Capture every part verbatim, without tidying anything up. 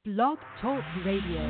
Blog Talk Radio.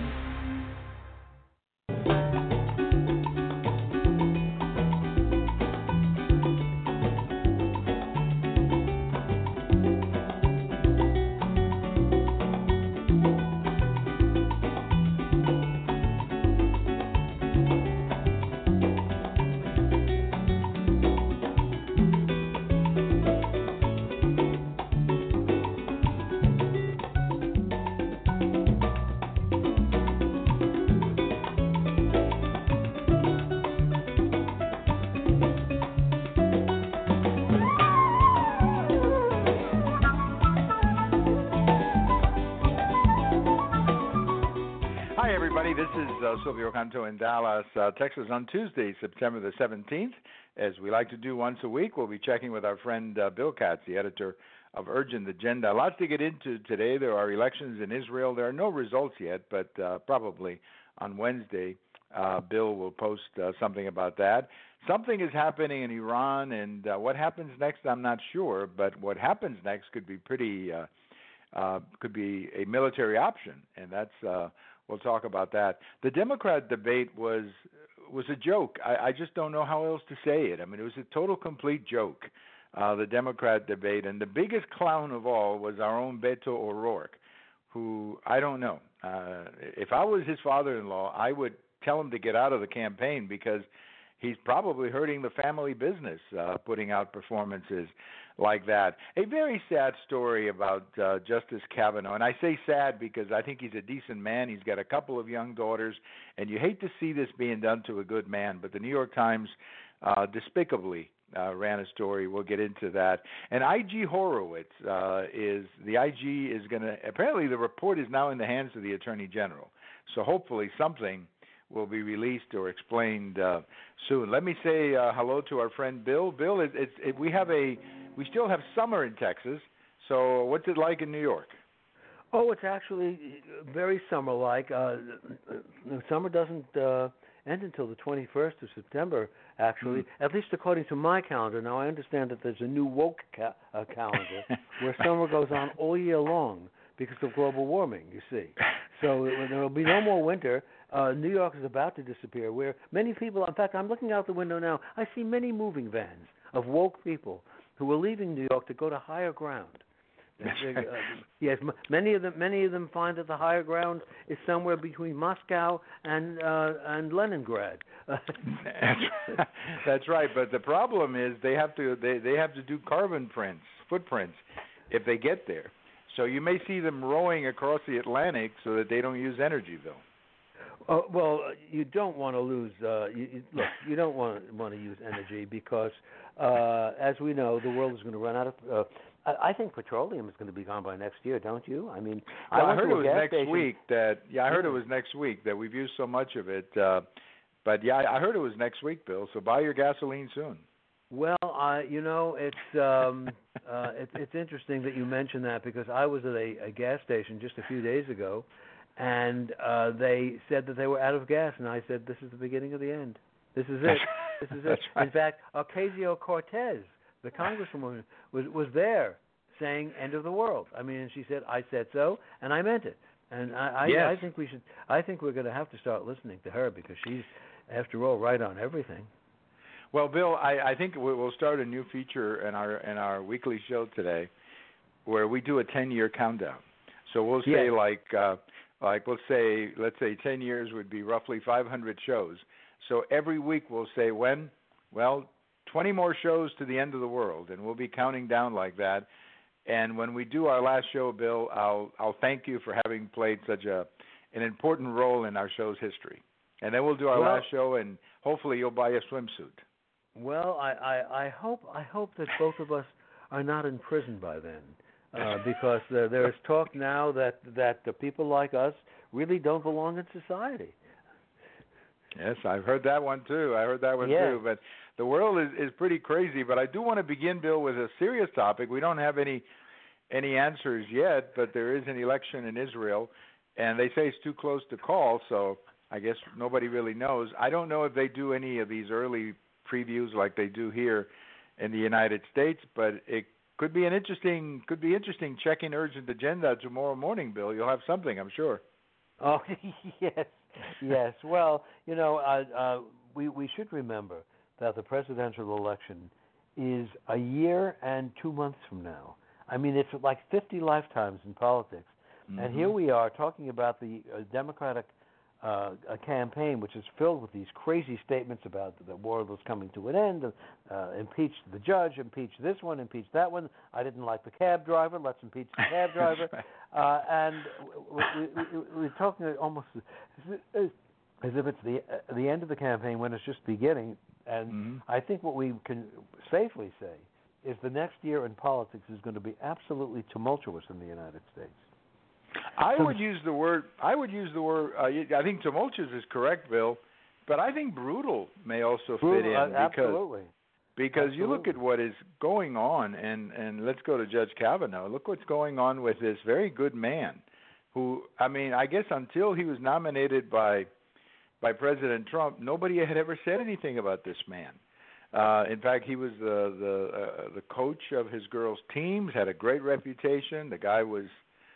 This is uh, Silvio Canto in Dallas, uh, Texas on Tuesday, September the seventeenth. As we like to do once a week, we'll be checking with our friend uh, Bill Katz, the editor of Urgent Agenda. Lots to get into today. There are elections in Israel. There are no results yet, but uh, probably on Wednesday, uh, Bill will post uh, something about that. Something is happening in Iran, and uh, what happens next, I'm not sure, but what happens next could be pretty, uh, uh, could be a military option, and that's... Uh, We'll talk about that. The Democrat debate was was a joke. I, I just don't know how else to say it. I mean, it was a total, complete joke, uh, the Democrat debate. And the biggest clown of all was our own Beto O'Rourke, who, I don't know. Uh, if I was his father-in-law, I would tell him to get out of the campaign because he's probably hurting the family business, uh, putting out performances like that. A very sad story about uh, Justice Kavanaugh, and I say sad because I think he's a decent man. He's got a couple of young daughters, and you hate to see this being done to a good man, but the New York Times uh, despicably uh, ran a story. We'll get into that. And I G Horowitz uh, is, the I G is going to, apparently the report is now in the hands of the Attorney General, so hopefully something will be released or explained uh, soon. Let me say uh, hello to our friend Bill. Bill, it, it's it, we have a we still have summer in Texas. So what's it like in New York? Oh, it's actually very summer-like. Uh, the summer doesn't uh, end until the twenty-first of September, actually, mm. at least according to my calendar. Now, I understand that there's a new woke ca- uh, calendar where summer goes on all year long because of global warming, you see. So there will be no more winter. Uh, New York is about to disappear, where many people, in fact, I'm looking out the window now, I see many moving vans of woke people who are leaving New York to go to higher ground. uh, yes, m- many of them many of them find that the higher ground is somewhere between Moscow and uh, and Leningrad. that's, that's right, but the problem is they have to they, they have to do carbon prints, footprints, if they get there. So you may see them rowing across the Atlantic so that they don't use energy, Bill. Uh, well, you don't want to lose. Uh, you, you, look, you don't want want to use energy because, uh, as we know, the world is going to run out of. Uh, I, I think petroleum is going to be gone by next year, don't you? I mean, well, I, I heard it was next station. week that. Yeah, I heard yeah. it was next week that we've used so much of it. Uh, but yeah, I heard it was next week, Bill. So buy your gasoline soon. Well, I, you know, it's um, uh, it, it's interesting that you mentioned that because I was at a, a gas station just a few days ago. And uh, they said that they were out of gas, and I said, "This is the beginning of the end. This is it. This is it." Right. In fact, Ocasio-Cortez, the congresswoman, was was there saying, "End of the world." I mean, and she said, "I said so, and I meant it." And I, I, yes. I think we should. I think we're going to have to start listening to her because she's, after all, right on everything. Well, Bill, I, I think we'll start a new feature in our in our weekly show today, where we do a ten-year countdown. So we'll say yes. like. Uh, Like let's say let's say ten years would be roughly five hundred shows. So every week we'll say when? Well, twenty more shows to the end of the world, and we'll be counting down like that. And when we do our last show, Bill, I'll I'll thank you for having played such a an important role in our show's history. And then we'll do our well, last show, and hopefully you'll buy a swimsuit. Well, I, I, I hope I hope that both of us are not in prison by then. Uh, because uh, there is talk now that that the people like us really don't belong in society. Yes, I've heard that one too. I heard that one yeah. too. But the world is, is pretty crazy. But I do want to begin, Bill, with a serious topic. We don't have any any answers yet, but there is an election in Israel, and they say it's too close to call. So I guess nobody really knows. I don't know if they do any of these early previews like they do here in the United States, but it could be an interesting could be interesting checking urgent agenda tomorrow morning, Bill. You'll have something, I'm sure. Oh yes, yes. Well, you know, uh, uh, we we should remember that the presidential election is a year and two months from now. I mean, it's like fifty lifetimes in politics, mm-hmm. and here we are talking about the uh, Democratic uh, a campaign which is filled with these crazy statements about the war was coming to an end, uh, impeach the judge, impeach this one, impeach that one. I didn't like the cab driver. Let's impeach the cab driver. right. uh, and we, we, we, we're talking almost as if it's the uh, the end of the campaign when it's just beginning. And mm-hmm. I think what we can safely say is the next year in politics is going to be absolutely tumultuous in the United States. I would use the word. I would use the word. Uh, I think tumultuous is correct, Bill, but I think brutal may also brutal, fit in uh, because absolutely. because absolutely. you look at what is going on, and and let's go to Judge Kavanaugh. Look what's going on with this very good man, who I mean, I guess until he was nominated by by President Trump, nobody had ever said anything about this man. Uh, in fact, he was the the uh, the coach of his girls' teams, had a great reputation. The guy was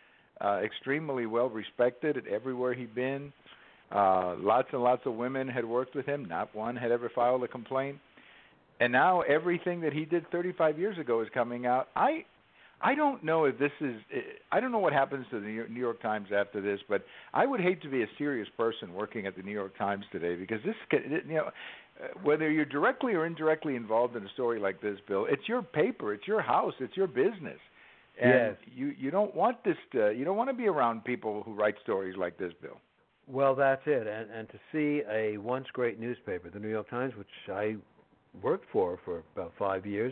Uh, extremely well respected at everywhere he'd been. Uh, lots and lots of women had worked with him. Not one had ever filed a complaint. And now everything that he did thirty-five years ago is coming out. I, I don't know if this is. I don't know what happens to the New York Times after this, but I would hate to be a serious person working at the New York Times today because this, you know, whether you're directly or indirectly involved in a story like this, Bill, it's your paper, it's your house, it's your business. And yes. you, you don't want this to, you don't want to be around people who write stories like this, Bill. Well, that's it. And, and to see a once great newspaper, the New York Times, which I worked for for about five years,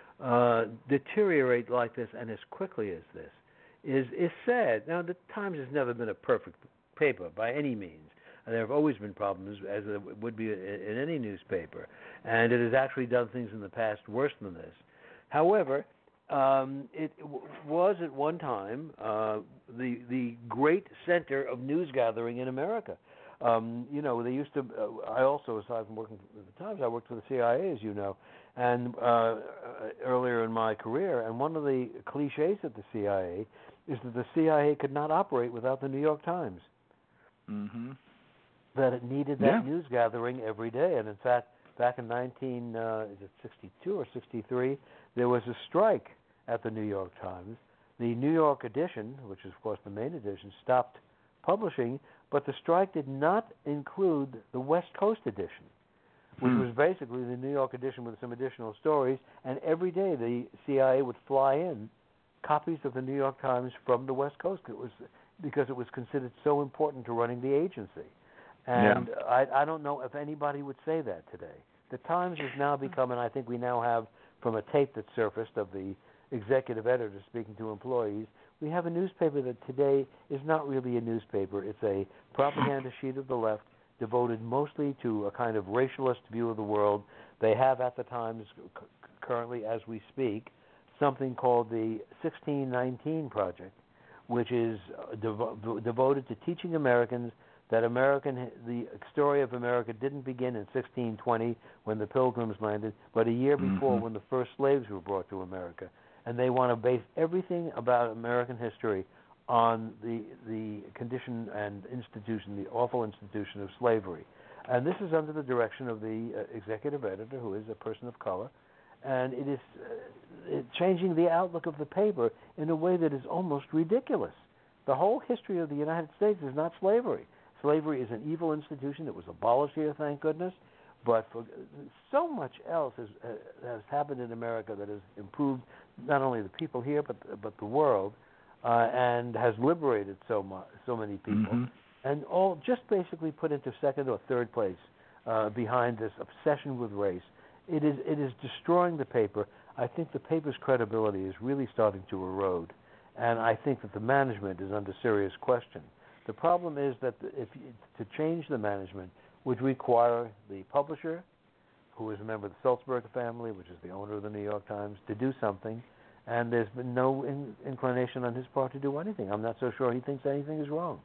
uh, deteriorate like this and as quickly as this is is sad. Now, the Times has never been a perfect paper by any means. There have always been problems, as there would be in any newspaper, and it has actually done things in the past worse than this. However, Um, it w- was at one time uh, the the great center of news gathering in America. Um, you know, they used to. Uh, I also, aside from working for the Times, I worked for the C I A, as you know, and uh, earlier in my career. And one of the cliches at the C I A is that the C I A could not operate without the New York Times. Mm-hmm. That it needed that yeah. news gathering every day, and in fact, back in nineteen uh, is it sixty-two or sixty-three, there was a strike at the New York Times. The New York edition, which is of course the main edition, stopped publishing, but the strike did not include the West Coast edition, which hmm. was basically the New York edition with some additional stories, and every day the C I A would fly in copies of the New York Times from the West Coast. It was because it was considered so important to running the agency. And yeah. I, I don't know if anybody would say that today. The Times has now become, and I think we now have from a tape that surfaced of the executive editor speaking to employees, we have a newspaper that today is not really a newspaper. It's a propaganda sheet of the left devoted mostly to a kind of racialist view of the world. They have at the Times, c- currently as we speak, something called the sixteen nineteen Project, which is devo- devoted to teaching Americans that American the story of America didn't begin in sixteen twenty when the Pilgrims landed, but a year before mm-hmm. when the first slaves were brought to America. And they want to base everything about American history on the the condition and institution, the awful institution of slavery. And this is under the direction of the uh, executive editor, who is a person of color, and it is uh, it changing the outlook of the paper in a way that is almost ridiculous. The whole history of the United States is not slavery. Slavery is an evil institution that was abolished here, thank goodness. But for, so much else has, uh, has happened in America that has improved not only the people here but but the world, uh, and has liberated so much, so many people, mm-hmm. and all just basically put into second or third place uh, behind this obsession with race. It is it is destroying the paper. I think the paper's credibility is really starting to erode, and I think that the management is under serious question. The problem is that if you, to change the management would require the publisher, who is a member of the Sulzberger family, which is the owner of the New York Times, to do something, and there's been no in, inclination on his part to do anything. I'm not so sure he thinks anything is wrong.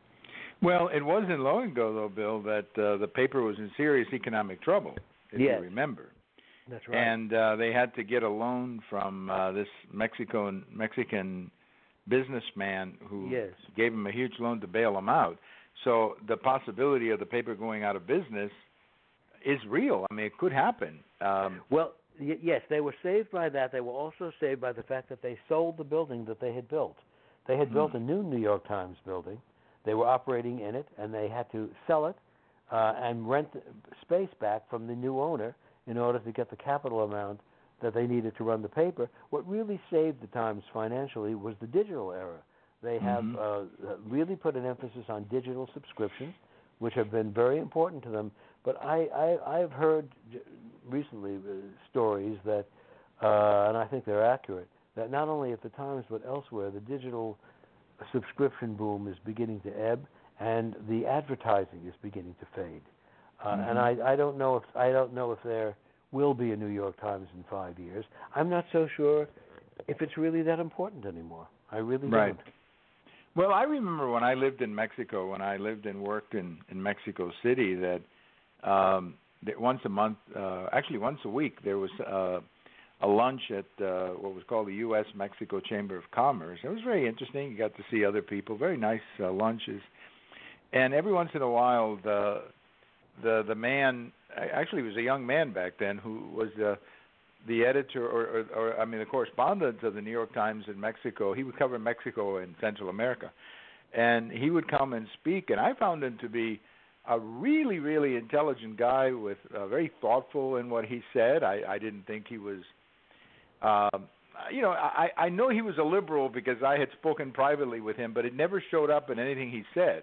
Well, it wasn't long ago, though, Bill, that uh, the paper was in serious economic trouble, if yes. you remember. That's right. And uh, they had to get a loan from uh, this Mexican Mexican businessman who yes. gave him a huge loan to bail him out. So the possibility of the paper going out of business is real. I mean, it could happen. Um, well, y- yes, they were saved by that. They were also saved by the fact that they sold the building that they had built. They had hmm. built a new New York Times building. They were operating in it, and they had to sell it uh, and rent space back from the new owner in order to get the capital amount that they needed to run the paper. What really saved the Times financially was the digital era. They have mm-hmm. uh, really put an emphasis on digital subscriptions, which have been very important to them. But I, I, I've heard recently uh, stories that, uh, and I think they're accurate, that not only at the Times but elsewhere, the digital subscription boom is beginning to ebb, and the advertising is beginning to fade. Uh, mm-hmm. And I, I don't know if I don't know if there will be a New York Times in five years. I'm not so sure if it's really that important anymore. I really right. don't. Well, I remember when I lived in Mexico, when I lived and worked in, in Mexico City, that, um, that once a month, uh, actually once a week, there was uh, a lunch at uh, what was called the U S Mexico Chamber of Commerce. It was very interesting. You got to see other people, very nice uh, lunches. And every once in a while, the the the man, actually he was a young man back then, who was uh, the editor, or, or, or I mean the correspondent of the New York Times in Mexico. He would cover Mexico and Central America, and he would come and speak. And I found him to be a really, really intelligent guy, with uh, very thoughtful in what he said. I, I didn't think he was, um, you know, I, I know he was a liberal because I had spoken privately with him, but it never showed up in anything he said.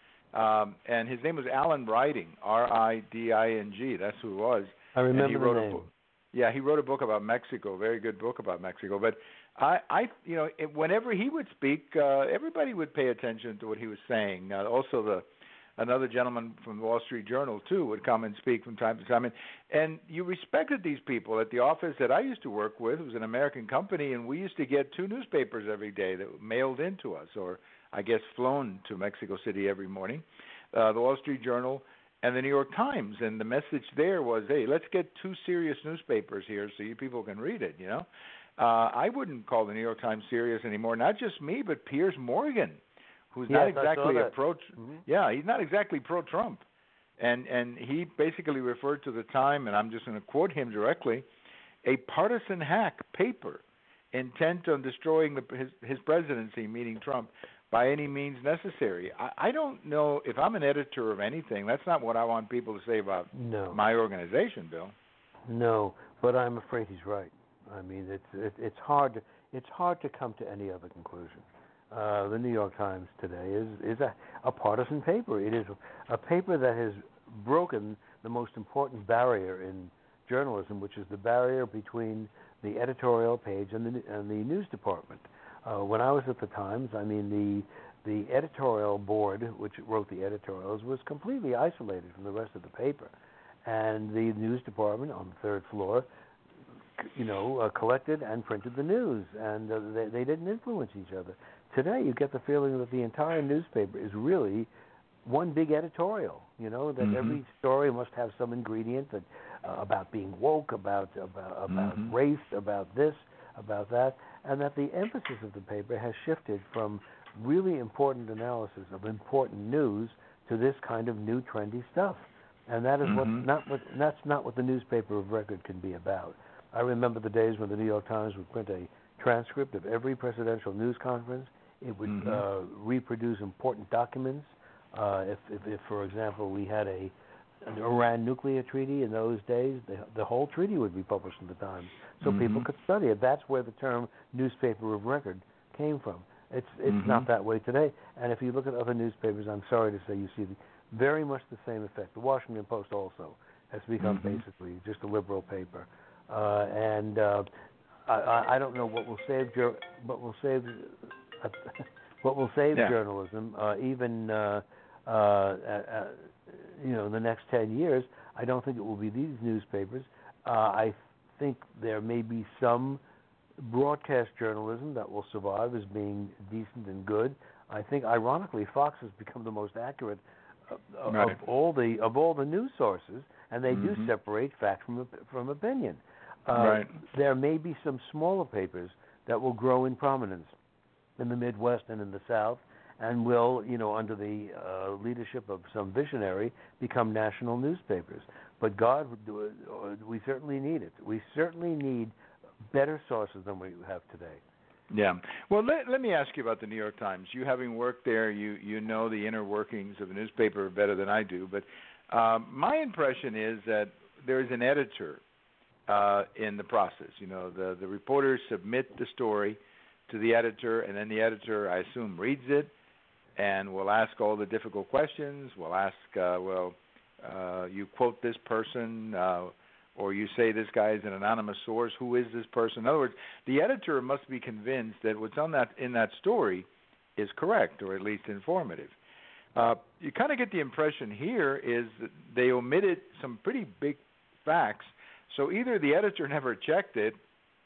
Um, and his name was Alan Riding, R I D I N G. That's who it was. I remember and he wrote the a name. book. Yeah, he wrote a book about Mexico, a very good book about Mexico. But I, I you know, it, whenever he would speak, uh, everybody would pay attention to what he was saying. Uh, also, the another gentleman from the Wall Street Journal too would come and speak from time to time. And, and you respected these people. At the office that I used to work with, it was an American company, and we used to get two newspapers every day that were mailed in to us, or I guess flown to Mexico City every morning, uh, the Wall Street Journal and the New York Times. And the message there was, hey, let's get two serious newspapers here so you people can read it, you know. Uh, I wouldn't call the New York Times serious anymore, not just me, but Piers Morgan, who's Yes, not I saw exactly a that. pro Mm-hmm. yeah, he's not exactly pro-Trump. And and he basically referred to the Time, and I'm just going to quote him directly, a partisan hack paper intent on destroying the, his, his presidency, meaning Trump, by any means necessary. I, I don't know if I'm an editor of anything. That's not what I want people to say about No. my organization, Bill. No, but I'm afraid he's right. I mean, it's it, it's hard to it's hard to come to any other conclusion. Uh, the New York Times today is is a, a partisan paper. It is a paper that has broken the most important barrier in journalism, which is the barrier between the editorial page and the and the news department. Uh, when I was at the Times, I mean, the the editorial board, which wrote the editorials, was completely isolated from the rest of the paper, and the news department on the third floor, you know, uh, collected and printed the news, and uh, they they didn't influence each other. Today, you get the feeling that the entire newspaper is really one big editorial. You know, that mm-hmm. every story must have some ingredient that uh, about being woke, about about about mm-hmm. race, about this, about that, and that the emphasis of the paper has shifted from really important analysis of important news to this kind of new trendy stuff. And that is mm-hmm. what not what that's not what the newspaper of record can be about. I remember the days when the New York Times would print a transcript of every presidential news conference. It would mm-hmm. uh, reproduce important documents. Uh, if, if, if, for example, we had a an Iran nuclear treaty in those days, the, the whole treaty would be published in the Times, so mm-hmm. people could study it. That's where the term newspaper of record came from. It's it's mm-hmm. not that way today. And if you look at other newspapers, I'm sorry to say, you see the, very much the same effect. The Washington Post also has become mm-hmm. basically just a liberal paper, uh, and uh, I, I don't know what will save jur- what will save uh, what will save yeah. journalism, uh, even uh, uh, uh, you know, in the next ten years. I don't think it will be these newspapers. Uh, I think there may be some broadcast journalism that will survive as being decent and good. I think, ironically, Fox has become the most accurate of, right. of all the of all the news sources, and they mm-hmm. do separate fact from from opinion. Uh, right. There may be some smaller papers that will grow in prominence in the Midwest and in the South, and will, you know, under the uh, leadership of some visionary, become national newspapers. But God, we certainly need it. We certainly need better sources than we have today. Yeah. Well, let, let me ask you about the New York Times. You having worked there, you, you know the inner workings of a newspaper better than I do. But um, my impression is that there is an editor uh, in the process. You know, the, the reporters submit the story to the editor, and then the editor, I assume, reads it and will ask all the difficult questions. Will ask, uh, well, uh, you quote this person, uh, or you say this guy is an anonymous source. Who is this person? In other words, the editor must be convinced that what's on that in that story is correct, or at least informative. Uh, you kind of get the impression here is that they omitted some pretty big facts. So either the editor never checked it,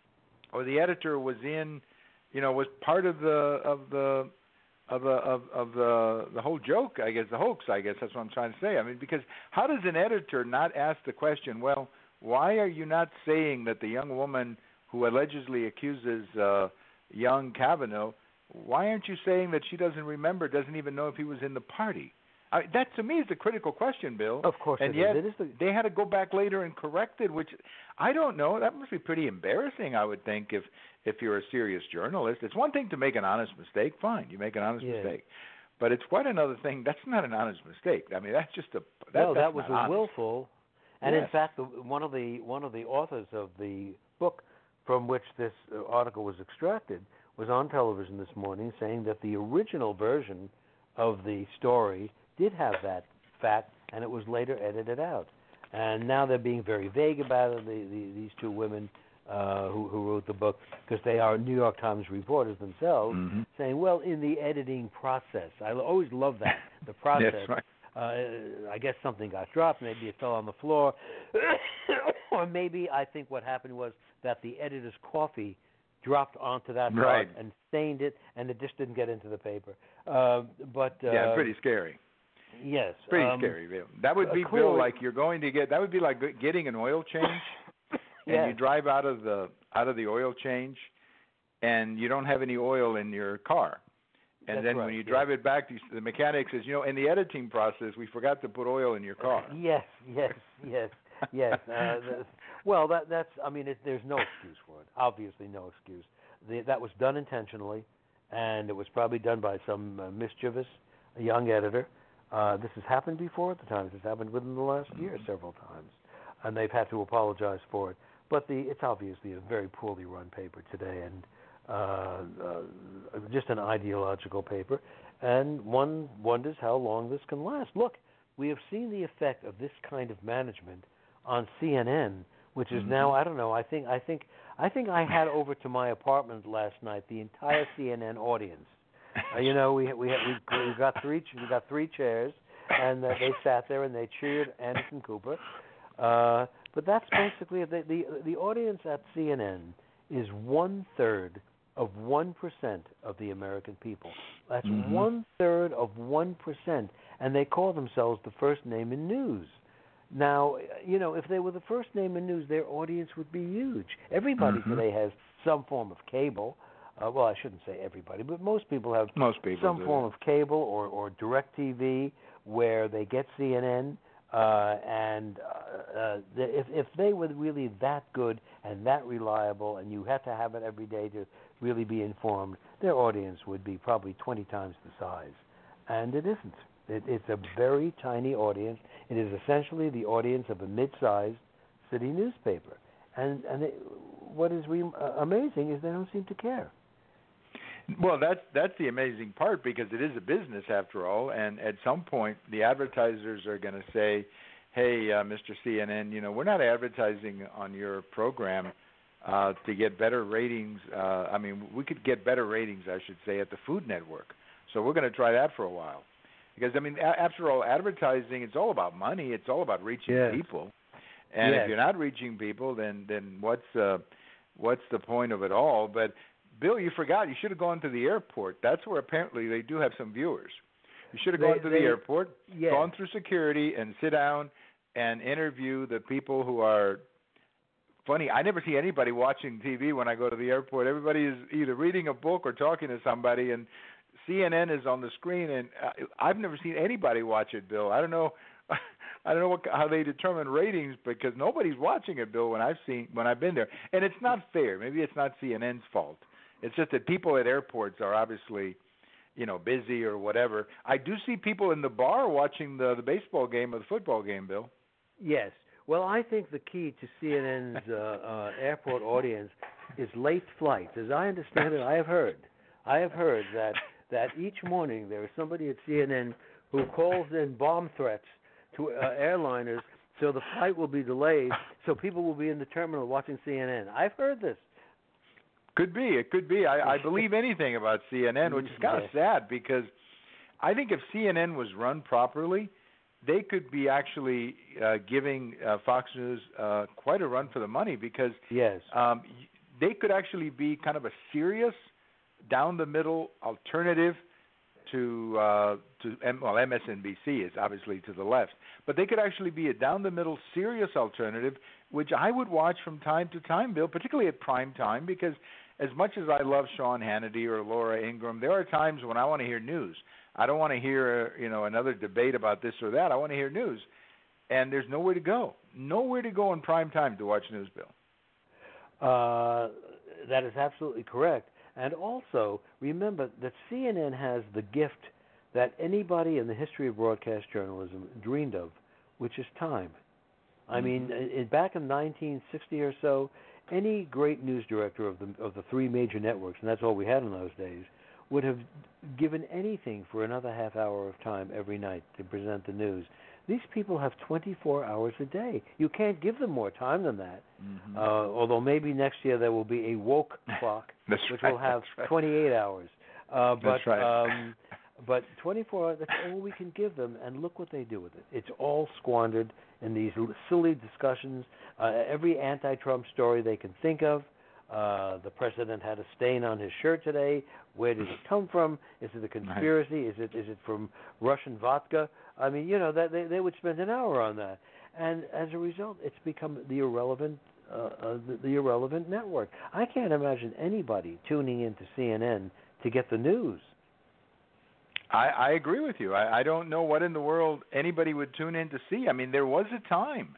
or the editor was in, you know, was part of the of the of the of, of the the whole joke, I guess, the hoax. I guess that's what I'm trying to say. I mean, because how does an editor not ask the question? Well, why are you not saying that the young woman who allegedly accuses uh, young Kavanaugh, why aren't you saying that she doesn't remember, doesn't even know if he was in the party? I, that, to me, is the critical question, Bill. Of course and it yet is. It is the... they had to go back later and correct it, which I don't know. That must be pretty embarrassing, I would think, if if you're a serious journalist. It's one thing to make an honest mistake. Fine, you make an honest yeah. mistake. But it's quite another thing. That's not an honest mistake. I mean, that's just a that, no, that's that was not a honest. willful. And yes. in fact, the, one of the one of the authors of the book from which this uh, article was extracted was on television this morning, saying that the original version of the story did have that fact, and it was later edited out. And now they're being very vague about it. The, the, these two women uh, who, who wrote the book, because they are New York Times reporters themselves, mm-hmm. saying, "Well, in the editing process." I always love that, the process. Yes, right. Uh, I guess something got dropped. Maybe it fell on the floor, or maybe I think what happened was that the editor's coffee dropped onto that right. part and stained it, and it just didn't get into the paper. Uh, but uh, yeah, pretty scary. Yes, pretty um, scary, Bill. That would be, uh, clearly, Bill, like you're going to get. That would be like getting an oil change, and yes. you drive out of the out of the oil change, and you don't have any oil in your car. And That's then right, when you yes. drive it back, the mechanic says, you know, in the editing process, we forgot to put oil in your car. Yes, yes, yes, yes. Uh, the, well, that that's. I mean, it, there's no excuse for it. Obviously, no excuse. The, that was done intentionally, and it was probably done by some uh, mischievous young editor. Uh, this has happened before at the Times. It's happened within the last year several times, and they've had to apologize for it. But the it's obviously a very poorly run paper today, and uh, uh, just an ideological paper. And one wonders how long this can last. Look, we have seen the effect of this kind of management on C N N, which is mm-hmm. now, I don't know, I think I think I think I had over to my apartment last night the entire C N N audience. Uh, you know, we we had, we we got three we got three chairs, and uh, they sat there and they cheered Anderson Cooper. Uh, but that's basically the the the audience at C N N is one third of one percent of the American people. That's mm-hmm. one third of one percent, and they call themselves the first name in news. Now, you know, if they were the first name in news, their audience would be huge. Everybody mm-hmm. today has some form of cable. Uh, well, I shouldn't say everybody, but most people have most people some do. form of cable or, or direct T V where they get C N N. Uh, and uh, uh, the, if, if they were really that good and that reliable, and you had to have it every day to really be informed, their audience would be probably twenty times the size. And it isn't. It, it's a very tiny audience. It is essentially the audience of a mid-sized city newspaper. And and it, what is re- uh, amazing is they don't seem to care. Well, that's that's the amazing part, because it is a business after all, and at some point the advertisers are going to say, "Hey, uh, Mister C N N, you know, we're not advertising on your program uh, to get better ratings. Uh, I mean, we could get better ratings, I should say, at the Food Network. So we're going to try that for a while, because I mean, a- after all, advertising, it's all about money. It's all about reaching yes. people, and yes. if you're not reaching people, then then what's uh, what's the point of it all? But Bill, you forgot. You should have gone to the airport. That's where apparently they do have some viewers. You should have They- gone to they- the airport, yes. gone through security, and sit down and interview the people who are funny. I never see anybody watching T V when I go to the airport. Everybody is either reading a book or talking to somebody, and C N N is on the screen. And uh, I've never seen anybody watch it, Bill. I don't know. I don't know what, how they determine ratings because nobody's watching it, Bill. When I've seen when I've been there, and it's not fair. Maybe it's not C N N's fault. It's just that people at airports are obviously, you know, busy or whatever. I do see people in the bar watching the the baseball game or the football game, Bill. Yes. Well, I think the key to C N N's uh, uh, airport audience is late flights. As I understand it, I have heard, I have heard that that each morning there is somebody at C N N who calls in bomb threats to uh, airliners, so the flight will be delayed, so people will be in the terminal watching C N N. I've heard this. Could be. It could be. I, I believe anything about C N N, which is kind of yes. sad because I think if C N N was run properly, they could be actually uh, giving uh, Fox News uh, quite a run for the money because yes. um, they could actually be kind of a serious, down-the-middle alternative to uh, to M- well M S N B C is obviously to the left, but they could actually be a down-the-middle, serious alternative, which I would watch from time to time, Bill, particularly at prime time, because as much as I love Sean Hannity or Laura Ingraham, there are times when I want to hear news. I don't want to hear you know another debate about this or that. I want to hear news, and there's nowhere to go, nowhere to go in prime time to watch news, Bill. Uh, that is absolutely correct. And also, remember that C N N has the gift that anybody in the history of broadcast journalism dreamed of, which is time. I mm-hmm. mean, in, back in nineteen sixty or so, any great news director of the of the three major networks, and that's all we had in those days, would have given anything for another half hour of time every night to present the news. These people have twenty-four hours a day. You can't give them more time than that. Mm-hmm. Uh, although maybe next year there will be a woke clock, which right, will have right. twenty-eight hours. Uh, but that's right. um, but twenty-four hours, that's all we can give them, and look what they do with it. It's all squandered in these silly discussions. Uh, every anti-Trump story they can think of. Uh, the president had a stain on his shirt today. Where did it come from? Is it a conspiracy? Is it is it from Russian vodka? I mean, you know, that they they would spend an hour on that, and as a result, it's become the irrelevant uh, uh, the, the irrelevant network. I can't imagine anybody tuning into C N N to get the news. I, I agree with you. I, I don't know what in the world anybody would tune in to see. I mean, there was a time,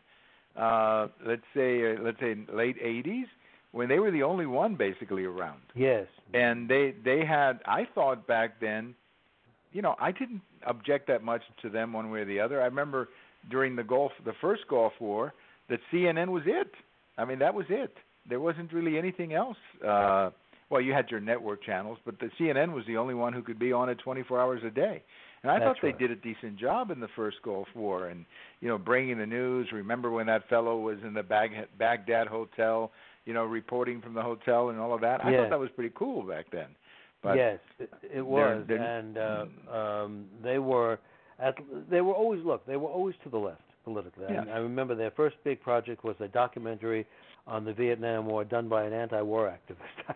uh, let's say, uh, let's say late eighties, when they were the only one basically around. Yes. And they they had, I thought back then, you know, I didn't object that much to them one way or the other. I remember during the Gulf, the first Gulf War, that C N N was it. I mean, that was it. There wasn't really anything else. Uh, well, you had your network channels, but the C N N was the only one who could be on it twenty-four hours a day. And I That's thought they right. did a decent job in the first Gulf War, and you know, bringing the news. Remember when that fellow was in the Bag- Baghdad hotel, you know, reporting from the hotel and all of that? I yes. thought that was pretty cool back then. But yes, it, it was, they're, they're, and uh, um, they were at, they were always look. They were always to the left politically. Yeah. And I remember their first big project was a documentary on the Vietnam War done by an anti-war activist.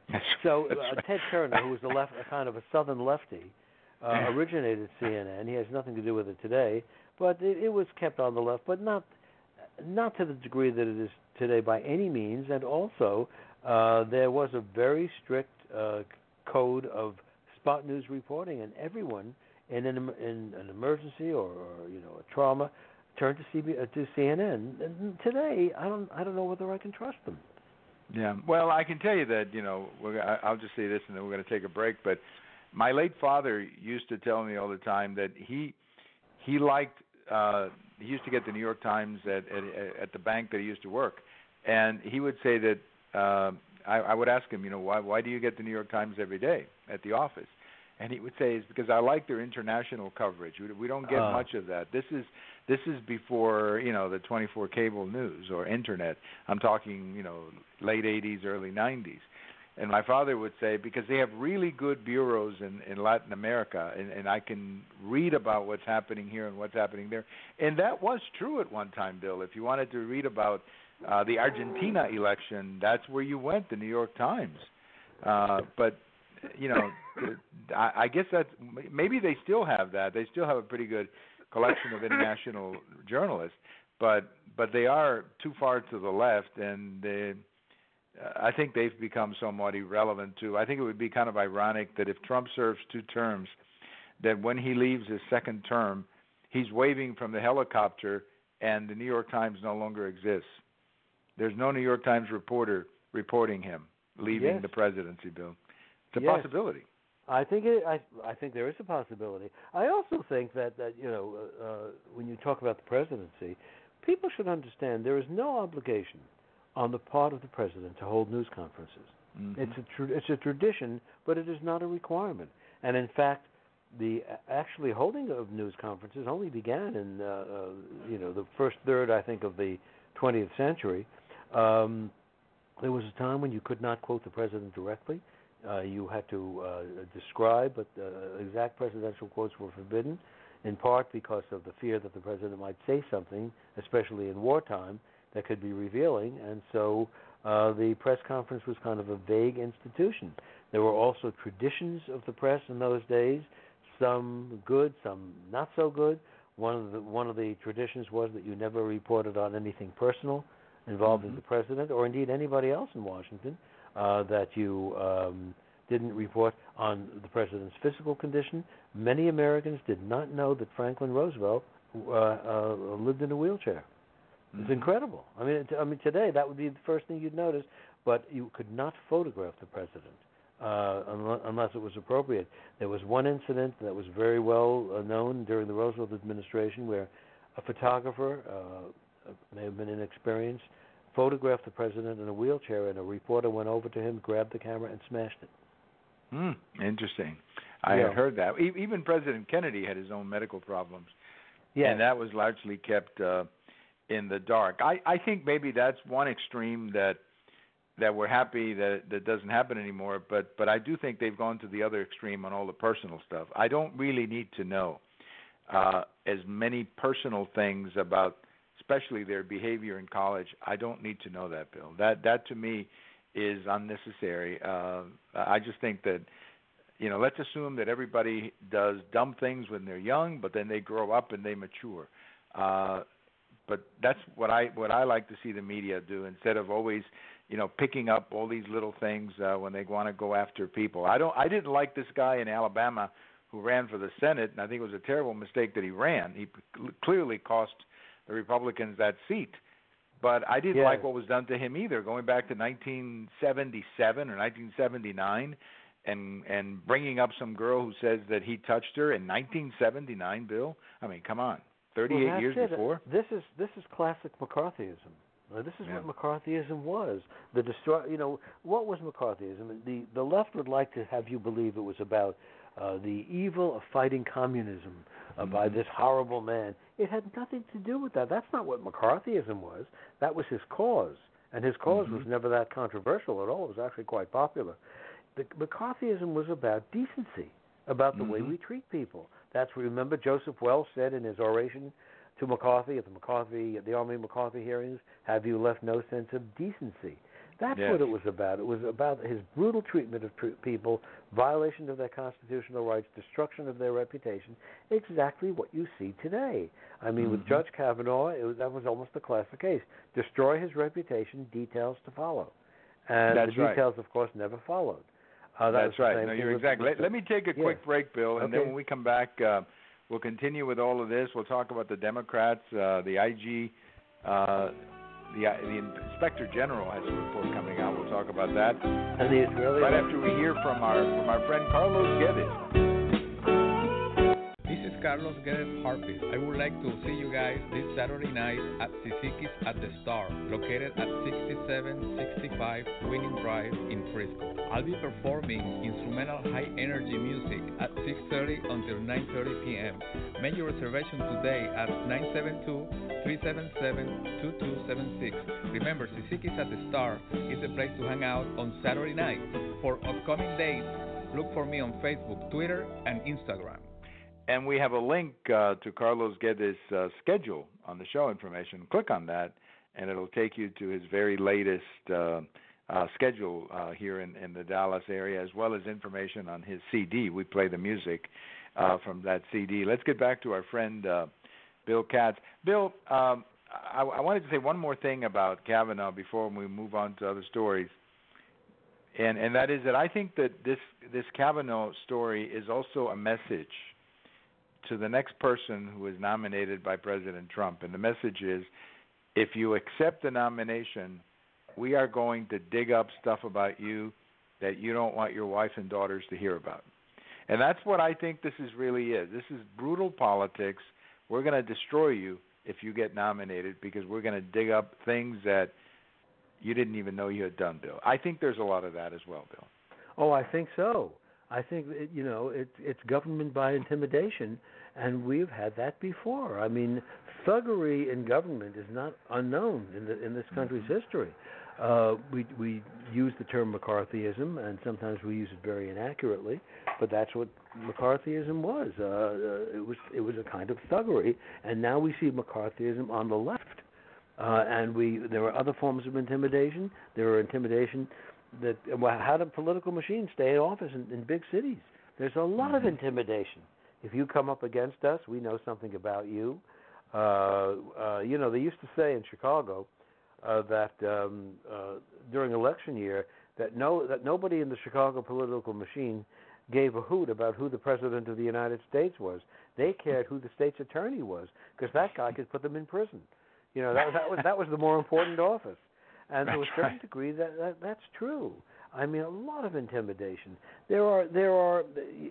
so That's uh, right. Ted Turner, who was a left, a kind of a southern lefty, uh, originated C N N. He has nothing to do with it today, but it, it was kept on the left, but not not to the degree that it is today by any means. And also, uh, there was a very strict uh, code of spot news reporting, and everyone in an in an emergency or, or you know a trauma turned to C B, uh, to C N N. And today, I don't I don't know whether I can trust them. Yeah, well, I can tell you that, you know, we're, I'll just say this and then we're going to take a break, but my late father used to tell me all the time that he he liked, uh, he used to get the New York Times at, at, at the bank that he used to work, and he would say that, uh, I, I would ask him, you know, why why do you get the New York Times every day at the office? And he would say, it's because I like their international coverage. We, we don't get uh. much of that. This is this is before, you know, the twenty-four cable news or internet. I'm talking, you know, late eighties, early nineties. And my father would say, because they have really good bureaus in, in Latin America, and, and I can read about what's happening here and what's happening there. And that was true at one time, Bill. If you wanted to read about uh, the Argentina election, that's where you went, the New York Times. Uh, but you know, I, I guess that's maybe they still have that. They still have a pretty good collection of international journalists. but but they are too far to the left, and they, uh, I think they've become somewhat irrelevant too. I think it would be kind of ironic that if Trump serves two terms, that when he leaves his second term, he's waving from the helicopter, and the New York Times no longer exists. There's no New York Times reporter reporting him leaving yes. the presidency, Bill. It's a yes. possibility. I think it, I I think there is a possibility. I also think that that you know uh, uh, when you talk about the presidency, people should understand there is no obligation on the part of the president to hold news conferences. Mm-hmm. It's a tr- it's a tradition, but it is not a requirement. And in fact, the actually holding of news conferences only began in uh, uh, you know the first third, I think, of the twentieth century. Um, there was a time when you could not quote the president directly. Uh, you had to uh, describe, but uh, exact presidential quotes were forbidden, in part because of the fear that the president might say something, especially in wartime, that could be revealing. And so uh, the press conference was kind of a vague institution. There were also traditions of the press in those days, some good, some not so good. One of the one of the traditions was that you never reported on anything personal involving mm-hmm. the president or indeed anybody else in Washington. Uh, that you um, didn't report on the president's physical condition. Many Americans did not know that Franklin Roosevelt uh, uh, lived in a wheelchair. It's mm-hmm. incredible. I mean, it, I mean, today that would be the first thing you'd notice, but you could not photograph the president uh, unless, unless it was appropriate. There was one incident that was very well uh, known during the Roosevelt administration where a photographer, uh, may have been inexperienced, photographed the president in a wheelchair, and a reporter went over to him, grabbed the camera, and smashed it. Hmm, interesting. I yeah. had heard that. E- even President Kennedy had his own medical problems, yes. and that was largely kept uh, in the dark. I, I think maybe that's one extreme that that we're happy that that doesn't happen anymore, but, but I do think they've gone to the other extreme on all the personal stuff. I don't really need to know uh, as many personal things about especially their behavior in college. I don't need to know that, Bill. That that to me is unnecessary. Uh, I just think that, you know, let's assume that everybody does dumb things when they're young, but then they grow up and they mature. Uh, but that's what I what I like to see the media do instead of always, you know, picking up all these little things uh, when they want to go after people. I don't. I didn't like this guy in Alabama who ran for the Senate, and I think it was a terrible mistake that he ran. He clearly cost the Republicans that seat. But I didn't yeah. like what was done to him either, going back to nineteen seventy-seven or nineteen seventy-nine and and bringing up some girl who says that he touched her in nineteen seventy-nine, Bill. I mean, come on, thirty-eight well, years it. before? This is this is classic McCarthyism. Uh, this is yeah. what McCarthyism was. The destroy, you know, what was McCarthyism? The the left would like to have you believe it was about uh, the evil of fighting communism uh, mm-hmm. by this horrible man. It had nothing to do with that. That's not what McCarthyism was. That was his cause, and his cause mm-hmm. was never that controversial at all. It was actually quite popular. The, McCarthyism was about decency, about the mm-hmm. way we treat people. That's what, remember, Joseph Wells said in his oration to McCarthy at the McCarthy, at the Army McCarthy hearings, "Have you left no sense of decency?" That's yes. what it was about. It was about his brutal treatment of tr- people, violation of their constitutional rights, destruction of their reputation, exactly what you see today. I mean, mm-hmm. with Judge Kavanaugh, it was, that was almost a classic case. Destroy his reputation, details to follow. And That's the details, right. of course, never followed. Uh, that That's right. No, you're with, exactly. with let, let me take a yeah. quick break, Bill, and okay. then when we come back, uh, we'll continue with all of this. We'll talk about the Democrats, uh, the I G, uh, the the Inspector General has a report coming out. We'll talk about that and the Israeli right after we hear from our from our friend Carlos Guedes. This is Carlos Guedes Harpist. I would like to see you guys this Saturday night at Sisiki's at the Star, located at sixty-seven sixty-five Winning Drive in Frisco. I'll be performing instrumental high-energy music at six thirty until nine thirty p.m. Make your reservation today at nine seven two, three seven seven, two two seven six. Remember, Sisiki's at the Star is the place to hang out on Saturday night. For upcoming dates, look for me on Facebook, Twitter, and Instagram. And we have a link uh, to Carlos Guedes' uh, schedule on the show information. Click on that, and it'll take you to his very latest uh, uh, schedule uh, here in, in the Dallas area, as well as information on his C D. We play the music uh, from that C D. Let's get back to our friend uh, Bill Katz. Bill, um, I, I wanted to say one more thing about Kavanaugh before we move on to other stories, and and that is that I think that this this Kavanaugh story is also a message to the next person who is nominated by President Trump, and the message is, if you accept the nomination, we are going to dig up stuff about you that you don't want your wife and daughters to hear about. And that's what I think this is really is. This is brutal politics. We're going to destroy you if you get nominated because we're going to dig up things that you didn't even know you had done, Bill. I think there's a lot of that as well, Bill. Oh, I think so. I think, it, you know, it, it's government by intimidation, and we've had that before. I mean, thuggery in government is not unknown in, the, in this country's mm-hmm. history. Uh, we we use the term McCarthyism, and sometimes we use it very inaccurately, but that's what McCarthyism was. Uh, uh, it was it was a kind of thuggery, and now we see McCarthyism on the left. Uh, and we there are other forms of intimidation. There are intimidation that well, how do political machines stay in office in, in big cities? There's a lot mm-hmm. of intimidation. If you come up against us, we know something about you. Uh, uh, you know, they used to say in Chicago. Uh, that um, uh, during election year, that no that nobody in the Chicago political machine gave a hoot about who the president of the United States was. They cared who the state's attorney was, because that guy could put them in prison. You know, that, that was that was the more important office. And to a certain right. degree, that, that that's true. I mean, a lot of intimidation. There are there are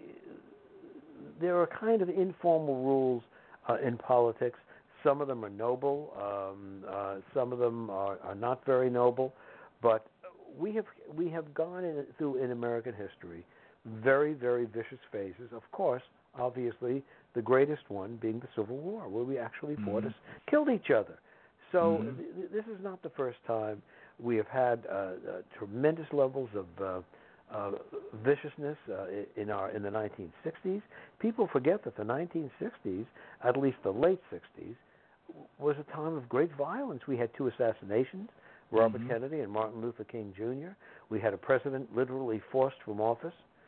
there are kind of informal rules uh, in politics. Some of them are noble. Um, uh, some of them are, are not very noble. But we have we have gone in, through in American history very, very vicious phases. Of course, obviously, the greatest one being the Civil War, where we actually mm-hmm. fought us, killed each other. So mm-hmm. th- this is not the first time we have had uh, uh, tremendous levels of uh, uh, viciousness uh, in our in the nineteen sixties. People forget that the nineteen sixties, at least the late sixties, was a time of great violence. We had two assassinations, Robert mm-hmm. Kennedy and Martin Luther King Junior We had a president literally forced from office.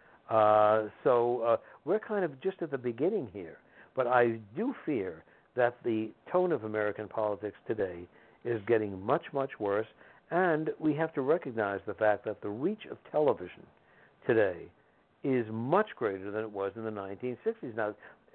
Uh, so uh, we're kind of just at the beginning here. But I do fear that the tone of American politics today is getting much, much worse. And we have to recognize the fact that the reach of television today is much greater than it was in the nineteen sixties. Now,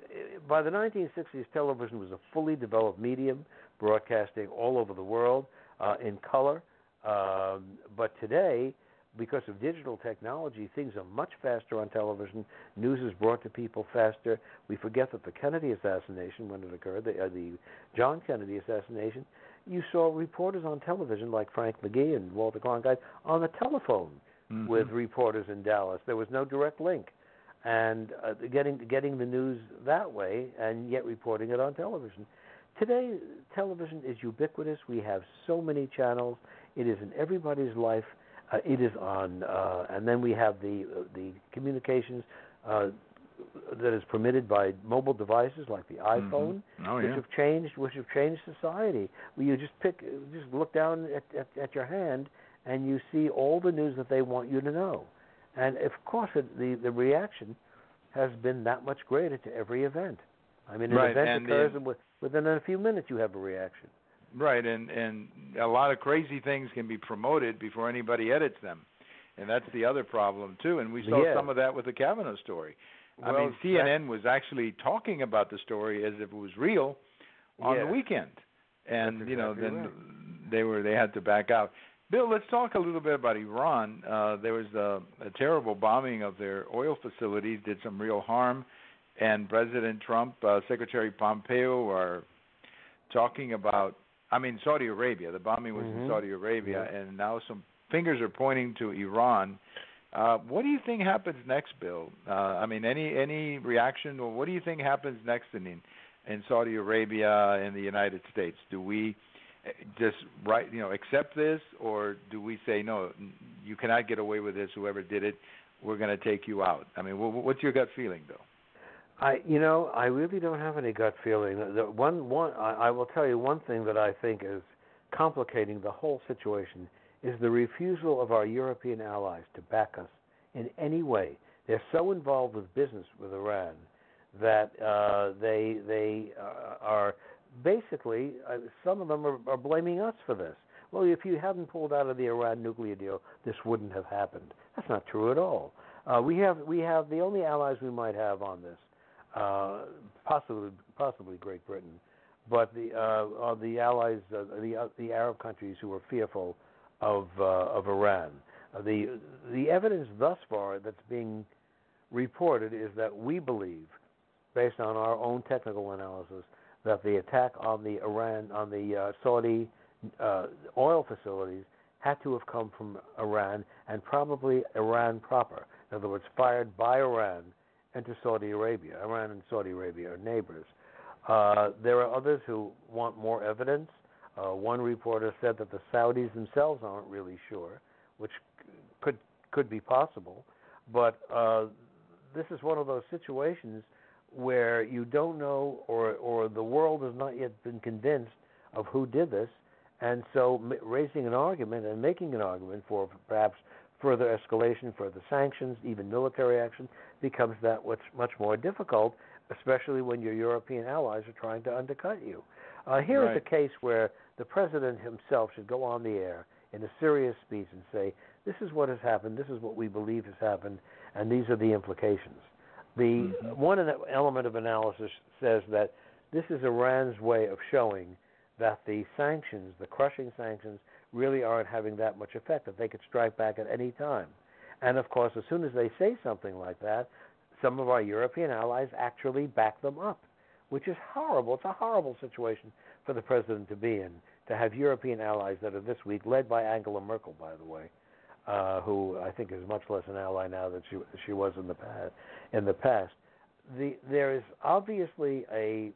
by the nineteen sixties, television was a fully developed medium, broadcasting all over the world uh, in color. Um, but today, because of digital technology, things are much faster on television. News is brought to people faster. We forget that the Kennedy assassination, when it occurred, the, uh, the John Kennedy assassination, you saw reporters on television like Frank McGee and Walter Cronkite on the telephone mm-hmm. with reporters in Dallas. There was no direct link. And uh, getting getting the news that way and yet reporting it on television. Today, television is ubiquitous. We have so many channels. It is in everybody's life. Uh, it is on, uh, and then we have the uh, the communications uh, that is permitted by mobile devices like the iPhone, mm-hmm. oh, which yeah. have changed which have changed society. Where you just pick, just look down at, at, at your hand, and you see all the news that they want you to know. And, of course, it, the, the reaction has been that much greater to every event. I mean, an right. event and occurs, the, and within a few minutes you have a reaction. Right, and, and a lot of crazy things can be promoted before anybody edits them. And that's the other problem, too. And we saw yeah. some of that with the Kavanaugh story. Well, I mean, C N N was actually talking about the story as if it was real on yeah. the weekend. And, that's you know, exactly then right. they were they had to back out. Bill, let's talk a little bit about Iran. Uh, there was a, a terrible bombing of their oil facilities, did some real harm, and President Trump, uh, Secretary Pompeo are talking about, I mean, Saudi Arabia. The bombing was mm-hmm. in Saudi Arabia, yeah. and now some fingers are pointing to Iran. Uh, what do you think happens next, Bill? Uh, I mean, any any reaction, or what do you think happens next in in Saudi Arabia and the United States? Do we just right, you know, accept this, or do we say no? You cannot get away with this. Whoever did it, we're going to take you out. I mean, what's your gut feeling, Bill? I, you know, I really don't have any gut feeling. The one, one, I, I will tell you one thing that I think is complicating the whole situation is the refusal of our European allies to back us in any way. They're so involved with business with Iran that uh, they they uh, are basically, uh, some of them are, are blaming us for this. Well, if you hadn't pulled out of the Iran nuclear deal, this wouldn't have happened. That's not true at all. Uh, we have we have the only allies we might have on this, uh, possibly possibly Great Britain, but the uh, are the allies, uh, the uh, the Arab countries who are fearful of uh, of Iran. Uh, the the evidence thus far that's being reported is that we believe, based on our own technical analysis, that the attack on the Iran on the uh, Saudi uh, oil facilities had to have come from Iran, and probably Iran proper. In other words, fired by Iran into Saudi Arabia. Iran and Saudi Arabia are neighbors. Uh, there are others who want more evidence. Uh, one reporter said that the Saudis themselves aren't really sure, which could could be possible. But uh, this is one of those situations where you don't know, or or the world has not yet been convinced of who did this, and so m- raising an argument and making an argument for perhaps further escalation, further sanctions, even military action, becomes that much much more difficult, especially when your European allies are trying to undercut you. Uh, here right. is a case where the president himself should go on the air in a serious speech and say, this is what has happened, this is what we believe has happened, and these are the implications. The mm-hmm. one element of analysis says that this is Iran's way of showing that the sanctions, the crushing sanctions, really aren't having that much effect, that they could strike back at any time. And, of course, as soon as they say something like that, some of our European allies actually back them up, which is horrible. It's a horrible situation for the president to be in, to have European allies that are this weak, led by Angela Merkel, by the way, uh, who I think is much less an ally now than she she was in the past. In the past, the, there is obviously a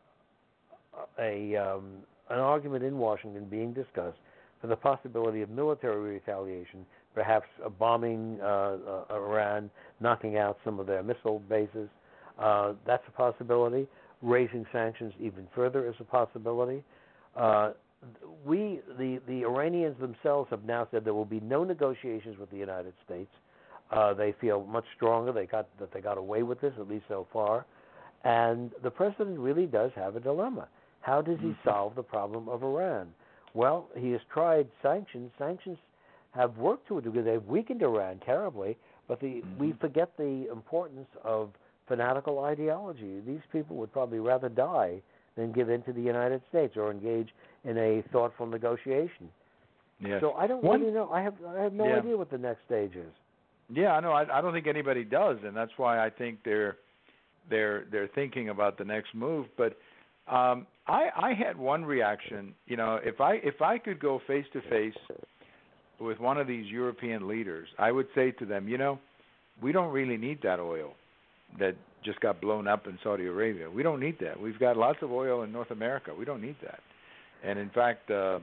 a um, an argument in Washington being discussed for the possibility of military retaliation, perhaps a bombing uh, uh, Iran, knocking out some of their missile bases. Uh, that's a possibility. Raising sanctions even further is a possibility. Uh, we, the, the Iranians themselves, have now said there will be no negotiations with the United States. Uh, they feel much stronger. They got that they got away with this, at least so far. And the president really does have a dilemma. How does he solve the problem of Iran? Well, he has tried sanctions. Sanctions have worked to a degree. They've weakened Iran terribly, but the, mm-hmm. we forget the importance of fanatical ideology. These people would probably rather die than give in to the United States or engage in a thoughtful negotiation. Yes. So I don't One, really know. I have I have no yeah. idea what the next stage is. Yeah, I know. I, I don't think anybody does, and that's why I think they're they're they're thinking about the next move. But um, I I had one reaction. You know, if I if I could go face to face with one of these European leaders, I would say to them, you know, we don't really need that oil that just got blown up in Saudi Arabia. We don't need that. We've got lots of oil in North America. We don't need that. And in fact, uh,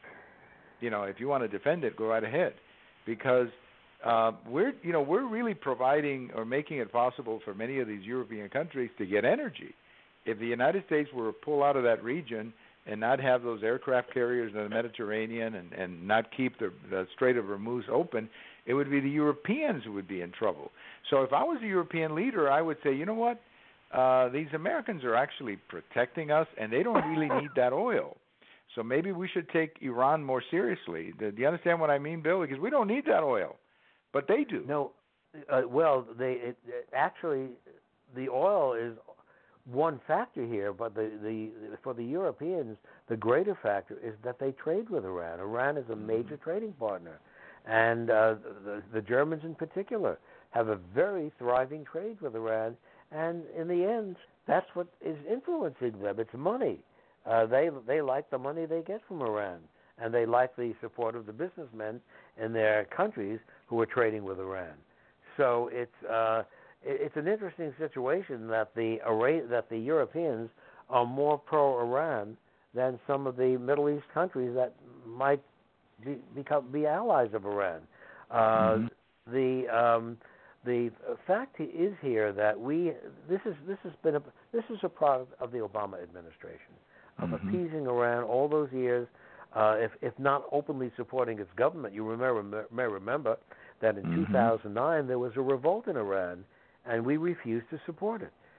you know, if you want to defend it, go right ahead, because uh, we're, you know, we're really providing or making it possible for many of these European countries to get energy. If the United States were to pull out of that region and not have those aircraft carriers in the Mediterranean and, and not keep the, the Strait of Hormuz open, it would be the Europeans who would be in trouble. So if I was a European leader, I would say, you know what, uh, these Americans are actually protecting us, and they don't really need that oil. So maybe we should take Iran more seriously. Do you understand what I mean, Bill? Because we don't need that oil, but they do. No, uh, well, they it, it, actually the oil is one factor here, but the, the for the Europeans, the greater factor is that they trade with Iran. Iran is a major mm-hmm. trading partner, and uh, the, the Germans in particular have a very thriving trade with Iran. And in the end, that's what is influencing them. It's money. Uh, they they like the money they get from Iran, and they like the support of the businessmen in their countries who are trading with Iran. So it's uh, it, it's an interesting situation that the that the Europeans are more pro-Iran than some of the Middle East countries that might be, become be allies of Iran. Uh, mm-hmm. The um, the fact is here that we this is this has been a this is a product of the Obama administration. Of mm-hmm. appeasing Iran all those years, uh, if if not openly supporting its government. You remember, may remember that in mm-hmm. two thousand nine there was a revolt in Iran, and we refused to support it.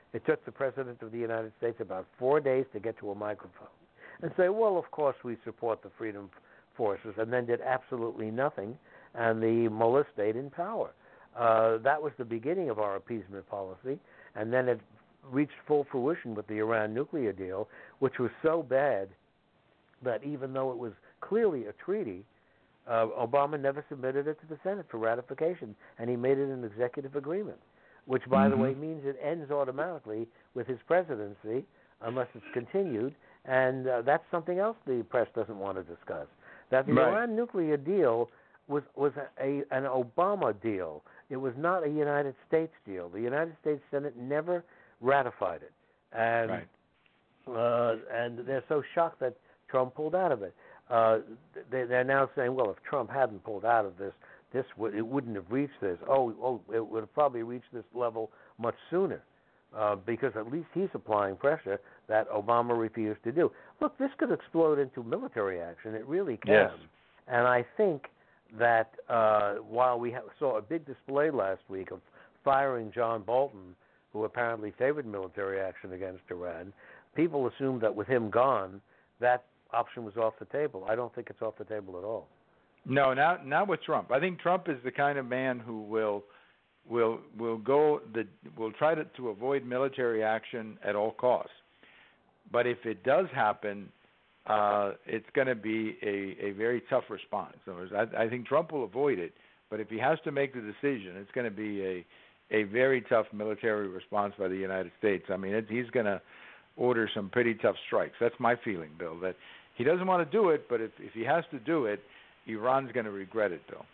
It took the President of the United States about four days to get to a microphone and say, well, of course we support the Freedom Forces, and then did absolutely nothing, and the mullah stayed in power. Uh, that was the beginning of our appeasement policy, and then it reached full fruition with the Iran nuclear deal, which was so bad that even though it was clearly a treaty, uh, Obama never submitted it to the Senate for ratification, and he made it an executive agreement, which, by mm-hmm. the way, means it ends automatically with his presidency unless it's continued, and uh, that's something else the press doesn't want to discuss. That the right. Iran nuclear deal was was a, a an Obama deal. It was not a United States deal. The United States Senate never ratified it, and right. uh, and they're so shocked that Trump pulled out of it. Uh, they, they're now saying, well, if Trump hadn't pulled out of this, this would it wouldn't have reached this. Oh, oh, it would have probably reached this level much sooner, uh, because at least he's applying pressure that Obama refused to do. Look, this could explode into military action. It really can. Yes. And I think that uh, while we ha- saw a big display last week of firing John Bolton, who apparently favored military action against Iran, people assumed that with him gone, that option was off the table. I don't think it's off the table at all. No, not not with Trump. I think Trump is the kind of man who will will will go the will try to, to avoid military action at all costs. But if it does happen, uh, it's going to be a, a very tough response. In other words, I, I think Trump will avoid it, but if he has to make the decision, it's going to be a a very tough military response by the United States. I mean, it, he's going to order some pretty tough strikes. That's my feeling, Bill, that he doesn't want to do it, but if, if he has to do it, Iran's going to regret it, Bill.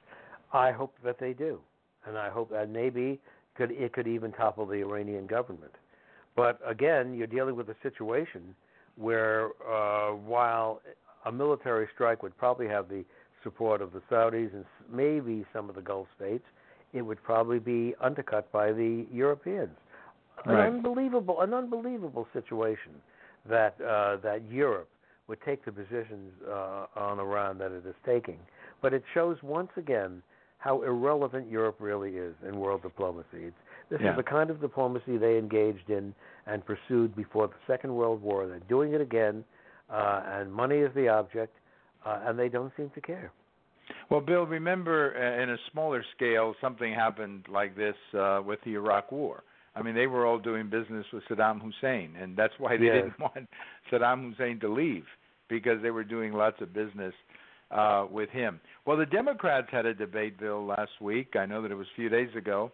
I hope that they do, and I hope that maybe could it could even topple the Iranian government. But again, you're dealing with a situation where uh, while a military strike would probably have the support of the Saudis and maybe some of the Gulf states, it would probably be undercut by the Europeans. Right. An unbelievable, an unbelievable situation that uh, that Europe would take the positions uh, on Iran that it is taking. But it shows once again how irrelevant Europe really is in world diplomacy. It's, this yeah. is the kind of diplomacy they engaged in and pursued before the Second World War. They're doing it again, uh, and money is the object, uh, and they don't seem to care. Well, Bill, remember uh, in a smaller scale, something happened like this uh, with the Iraq War. I mean, they were all doing business with Saddam Hussein, and that's why they yes. didn't want Saddam Hussein to leave, because they were doing lots of business uh, with him. Well, the Democrats had a debate, Bill, last week. I know that it was a few days ago,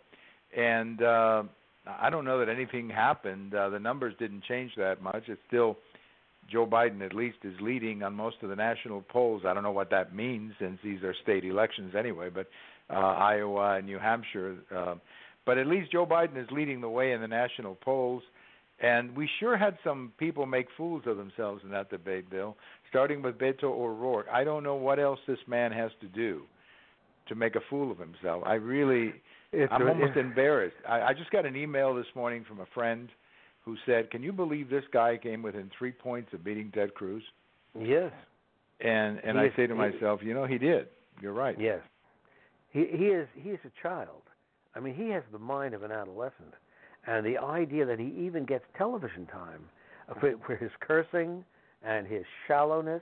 and uh, I don't know that anything happened. Uh, the numbers didn't change that much. It's still Joe Biden, at least, is leading on most of the national polls. I don't know what that means, since these are state elections anyway, but uh, Iowa and New Hampshire. Uh, but at least Joe Biden is leading the way in the national polls. And we sure had some people make fools of themselves in that debate, Bill, starting with Beto O'Rourke. I don't know what else this man has to do to make a fool of himself. I really, It's I'm a, almost embarrassed. I, I just got an email this morning from a friend who said, can you believe this guy came within three points of beating Ted Cruz? Yes. And and He I is, say to he, myself, you know, he did. You're right. Yes. He he is he is a child. I mean, he has the mind of an adolescent. And the idea that he even gets television time for, for his cursing and his shallowness,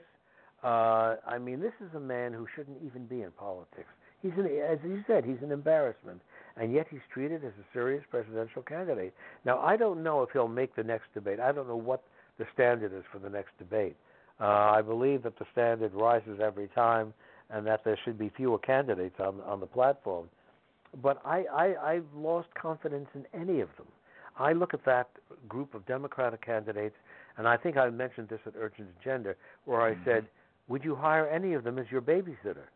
uh, I mean, this is a man who shouldn't even be in politics. He's an, as you said, he's an embarrassment, and yet he's treated as a serious presidential candidate. Now, I don't know if he'll make the next debate. I don't know what the standard is for the next debate. Uh, I believe that the standard rises every time, and that there should be fewer candidates on on the platform. But I, I, I've lost confidence in any of them. I look at that group of Democratic candidates, and I think I mentioned this at Urgent Agenda, where I mm-hmm. said, would you hire any of them as your babysitter?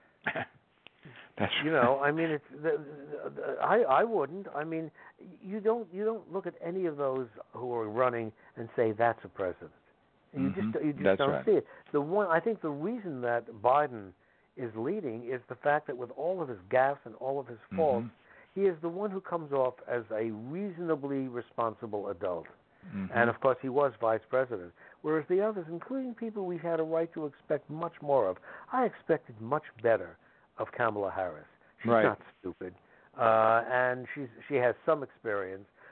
That's you know, I mean, it's the, the, the, I I wouldn't. I mean, you don't you don't look at any of those who are running and say that's a president. You mm-hmm. just you just that's don't right. see it. The one I think the reason that Biden is leading is the fact that with all of his gaffes and all of his faults, mm-hmm. he is the one who comes off as a reasonably responsible adult. Mm-hmm. And of course, he was vice president. Whereas the others, including people we've had a right to expect much more of, I expected much better of Kamala Harris. She's right. not stupid, uh, and she's she has some experience.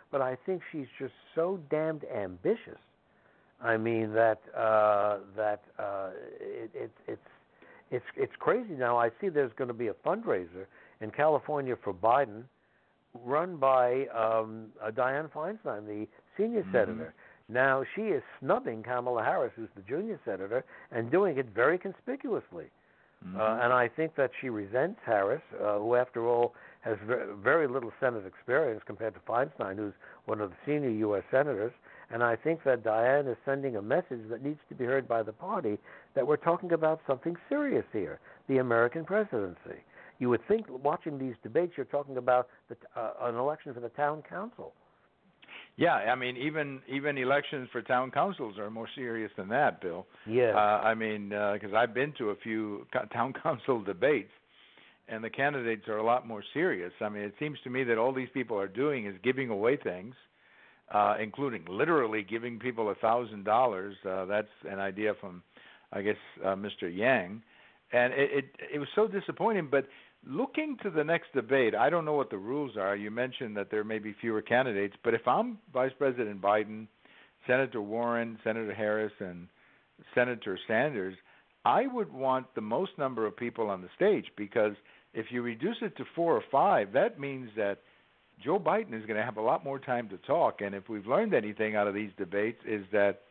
but I think she's just so damned ambitious. I mean that uh, that uh, it, it, it's it's it's crazy. Now I see there's going to be a fundraiser in California for Biden, run by um, uh, Dianne Feinstein, the senior mm-hmm. senator. Now she is snubbing Kamala Harris, who's the junior senator, and doing it very conspicuously. Mm-hmm. Uh, and I think that she resents Harris, uh, who, after all, has very little Senate experience compared to Feinstein, who's one of the senior U S senators. And I think that Dianne is sending a message that needs to be heard by the party that we're talking about something serious here, the American presidency. You would think, watching these debates, you're talking about the, uh, an election for the town council. Yeah, I mean, even even elections for town councils are more serious than that, Bill. Yeah. Uh, I mean, because uh, I've been to a few co- town council debates, and the candidates are a lot more serious. I mean, it seems to me that all these people are doing is giving away things, uh, including literally giving people a thousand dollars. That's an idea from, I guess, uh, Mister Yang, and it, it it was so disappointing. But looking to the next debate, I don't know what the rules are. You mentioned that there may be fewer candidates, but if I'm Vice President Biden, Senator Warren, Senator Harris, and Senator Sanders, I would want the most number of people on the stage, because if you reduce it to four or five, that means that Joe Biden is going to have a lot more time to talk. And if we've learned anything out of these debates, is that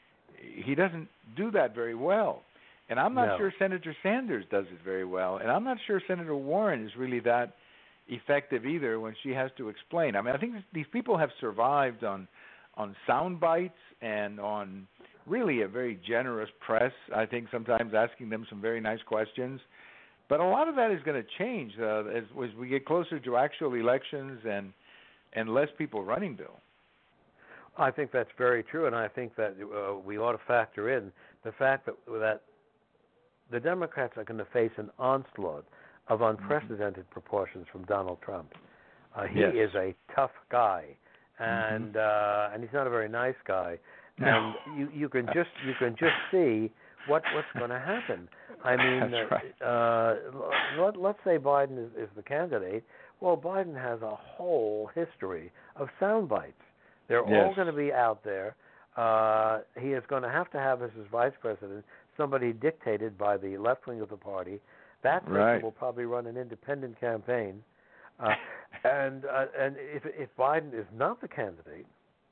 he doesn't do that very well. And I'm not no. sure Senator Sanders does it very well. And I'm not sure Senator Warren is really that effective either when she has to explain. I mean, I think these people have survived on on sound bites and on really a very generous press, I think, sometimes asking them some very nice questions. But a lot of that is going to change uh, as, as we get closer to actual elections and, and less people running, Bill. I think that's very true, and I think that uh, we ought to factor in the fact that that the Democrats are going to face an onslaught of unprecedented mm-hmm. proportions from Donald Trump. Uh, he yes. is a tough guy, and mm-hmm. uh, and he's not a very nice guy. No. And you, you can just you can just see what what's going to happen. I mean, That's right. uh, let, let's say Biden is, is the candidate. Well, Biden has a whole history of sound bites. They're yes. all going to be out there. Uh, he is going to have to have as his vice president somebody dictated by the left wing of the party. That person right. will probably run an independent campaign. Uh, and uh, and if if Biden is not the candidate,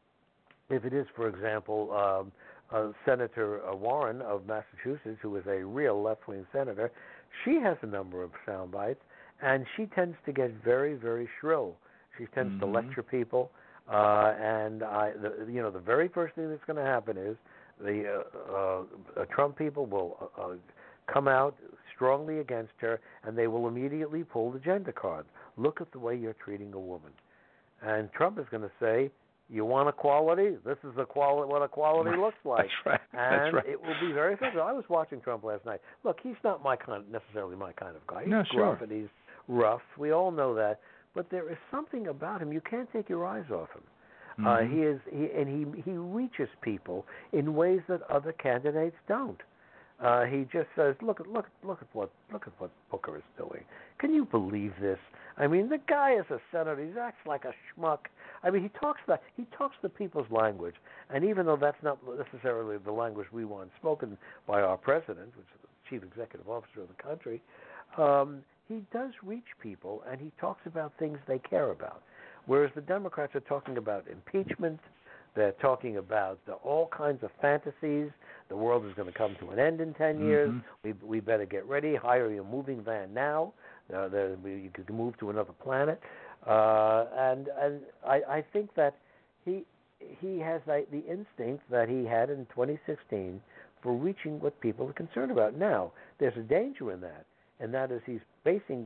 if it is, for example, um, uh, Senator uh, Warren of Massachusetts, who is a real left-wing senator, she has a number of sound bites, and she tends to get very, very shrill. She tends mm-hmm. to lecture people, uh, and I, the, you know, the very first thing that's going to happen is the uh, uh, Trump people will uh, uh, come out strongly against her, and they will immediately pull the gender card. Look at the way you're treating a woman. And Trump is going to say, you want equality? This is equality, what equality looks like. That's right. And That's right. it will be very effective. I was watching Trump last night. Look, he's not my kind, necessarily my kind of guy. He's no, gruff sure. and he's rough. We all know that. But there is something about him. You can't take your eyes off him. Mm-hmm. Uh, he is, he, and he he reaches people in ways that other candidates don't. Uh, he just says, "Look at look look at what look at what Booker is doing. Can you believe this? I mean, the guy is a senator. He acts like a schmuck. I mean, he talks the he talks the people's language. And even though that's not necessarily the language we want spoken by our president, which is the chief executive officer of the country, um, he does reach people, and he talks about things they care about. Whereas the Democrats are talking about impeachment, they're talking about the, all kinds of fantasies. The world is going to come to an end in ten years. Mm-hmm. We we better get ready. Hire your moving van now. Uh, the, you could move to another planet. Uh, and and I, I think that he he has the, the instinct that he had in twenty sixteen for reaching what people are concerned about. Now, there's a danger in that, and that is he's basing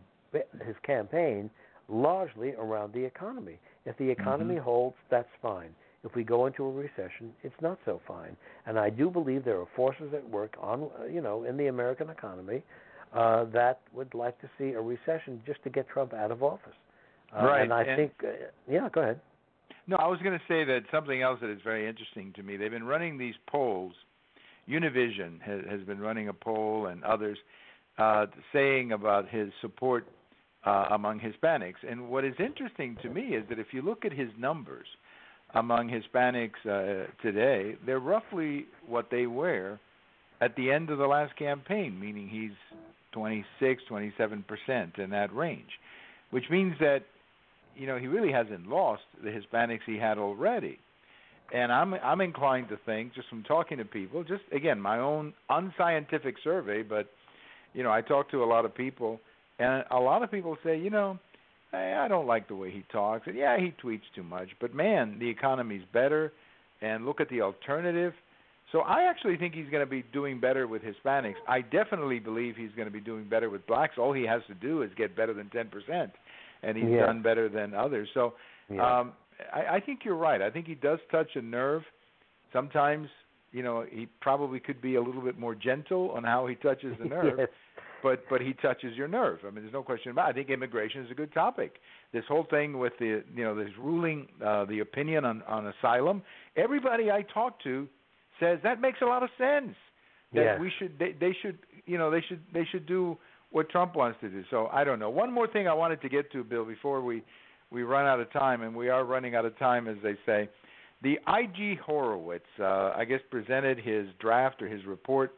his campaign largely around the economy. If the economy mm-hmm. holds, that's fine. If we go into a recession, it's not so fine. And I do believe there are forces at work on, you know, in the American economy uh, that would like to see a recession just to get Trump out of office. Uh, right. And I and think, uh, yeah, go ahead. No, I was going to say that something else that is very interesting to me. They've been running these polls. Univision has, has been running a poll, and others uh, saying about his support uh, among Hispanics. And what is interesting to me is that if you look at his numbers among Hispanics uh, today, they're roughly what they were at the end of the last campaign, meaning he's twenty-six, twenty-seven percent in that range, which means that, you know, he really hasn't lost the Hispanics he had already. And I'm I'm inclined to think, just from talking to people, just, again, my own unscientific survey, but, you know, I talk to a lot of people, and a lot of people say, you know, hey, I don't like the way he talks. And, yeah, he tweets too much. But, man, the economy's better, and look at the alternative. So I actually think he's going to be doing better with Hispanics. I definitely believe he's going to be doing better with blacks. All he has to do is get better than ten percent, and he's yeah. done better than others. So yeah. um, I, I think you're right. I think he does touch a nerve. Sometimes, you know, he probably could be a little bit more gentle on how he touches the nerve, yes. but but he touches your nerve. I mean, there's no question about it. I think immigration is a good topic. This whole thing with the, you know, this ruling, uh, the opinion on, on asylum, everybody I talk to says that makes a lot of sense. That yes. we should, they, they should, you know, they should, they should do what Trump wants to do. So I don't know. One more thing I wanted to get to, Bill, before we, we run out of time, and we are running out of time, as they say. The I G Horowitz, uh, I guess, presented his draft or his report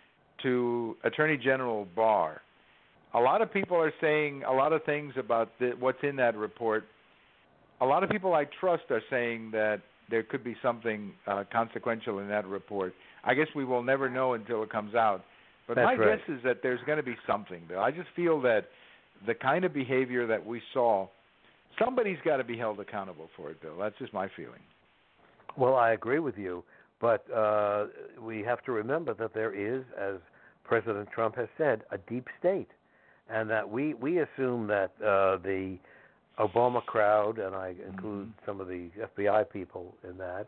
to Attorney General Barr. A lot of people are saying a lot of things about the, what's in that report. A lot of people I trust are saying that there could be something uh, consequential in that report. I guess we will never know until it comes out. But That's my right. guess is that there's going to be something, Bill. I just feel that the kind of behavior that we saw, somebody's got to be held accountable for it, Bill. That's just my feeling. Well, I agree with you, but uh, we have to remember that there is, as President Trump has said, a deep state, and that we, we assume that uh, the Obama crowd, and I include mm-hmm. some of the F B I people in that,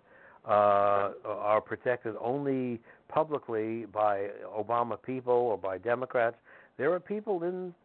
uh, are protected only publicly by Obama people or by Democrats. There are people in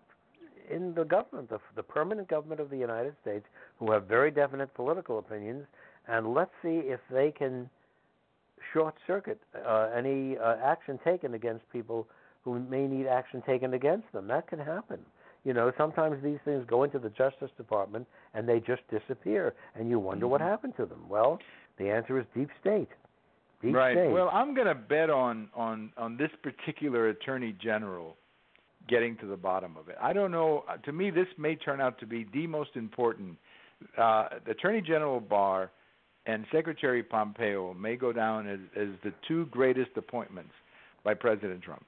in the government, the, the permanent government of the United States, who have very definite political opinions, and let's see if they can short-circuit uh, any uh, action taken against people who may need action taken against them. That can happen. You know, sometimes these things go into the Justice Department and they just disappear, and you wonder mm-hmm. what happened to them. Well, the answer is deep state. Deep right. state. Well, I'm going to bet on, on, on this particular Attorney General getting to the bottom of it. I don't know. To me, this may turn out to be the most important. Uh, Attorney General Barr and Secretary Pompeo may go down as, as the two greatest appointments by President Trump.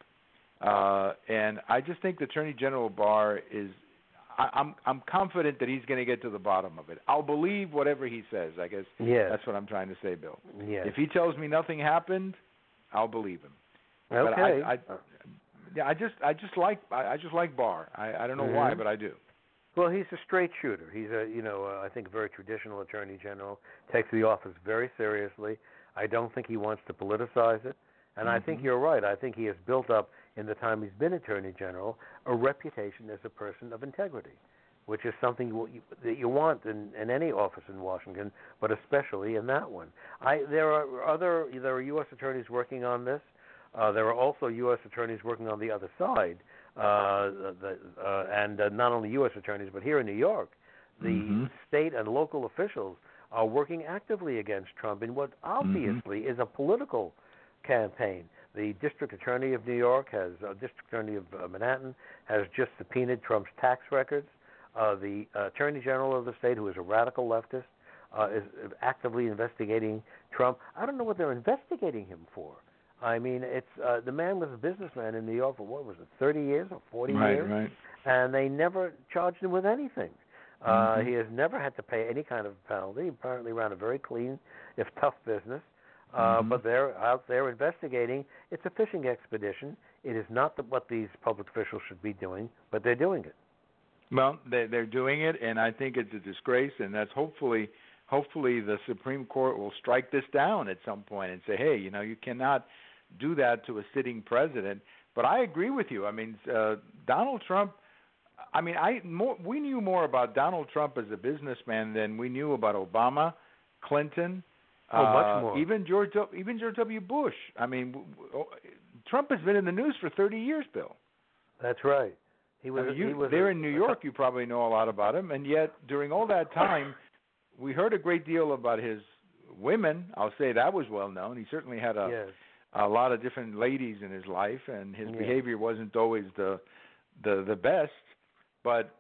Uh, and I just think the Attorney General Barr is, I, I'm I'm confident that he's going to get to the bottom of it. I'll believe whatever he says, I guess. Yes. That's what I'm trying to say, Bill. Yes. If he tells me nothing happened, I'll believe him. Okay. But I, I, yeah, I just I just like I, I just like Barr. I, I don't know mm-hmm. why, but I do. Well, he's a straight shooter. He's a, you know, uh, I think a very traditional Attorney General, takes the office very seriously. I don't think he wants to politicize it. And mm-hmm. I think you're right. I think he has built up, in the time he's been Attorney General, a reputation as a person of integrity, which is something you, that you want in, in any office in Washington, but especially in that one. I, there are other, there are U S attorneys working on this. Uh, there are also U S attorneys working on the other side. Uh, the, uh, and uh, not only U S attorneys, but here in New York, the mm-hmm. state and local officials are working actively against Trump in what obviously mm-hmm. is a political campaign. The district attorney of New York has, uh, district attorney of uh, Manhattan has just subpoenaed Trump's tax records. Uh, the uh, attorney general of the state, who is a radical leftist, uh, is actively investigating Trump. I don't know what they're investigating him for. I mean, it's uh, the man was a businessman in New York for, what was it, thirty years or forty right, years? Right, and they never charged him with anything. Uh, mm-hmm. He has never had to pay any kind of penalty. He apparently ran a very clean, if tough business. Uh, mm-hmm. But they're out there investigating. It's a fishing expedition. It is not the, what these public officials should be doing, but they're doing it. Well, they, they're doing it, and I think it's a disgrace, and that's hopefully, hopefully the Supreme Court will strike this down at some point and say, hey, you know, you cannot do that to a sitting president. But I agree with you. I mean, uh, Donald Trump, I mean, I more, we knew more about Donald Trump as a businessman than we knew about Obama, Clinton, oh, uh, much more. even George, even George W. Bush. I mean, w- w- Trump has been in the news for thirty years, Bill. That's right. He was. I mean, you, he was there a, in New York, you probably know a lot about him, and yet during all that time, we heard a great deal about his women. I'll say that was well known. He certainly had a Yes. a lot of different ladies in his life, and his Yeah. behavior wasn't always the the the best. But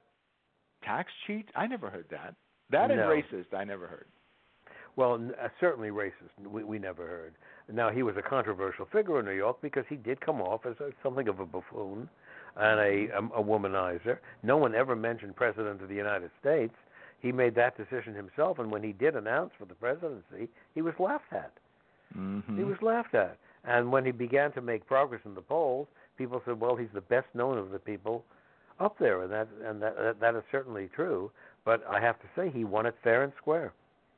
tax cheat? I never heard that. That and No. racist, I never heard. Well, n- uh, certainly racist. We, we never heard. Now, he was a controversial figure in New York because he did come off as a, something of a buffoon and a, a, a womanizer. No one ever mentioned President of the United States. He made that decision himself, and when he did announce for the presidency, he was laughed at. Mm-hmm. He was laughed at. And when he began to make progress in the polls, people said, well, he's the best known of the people up there, and that and that that, that is certainly true. But I have to say, he won it fair and square.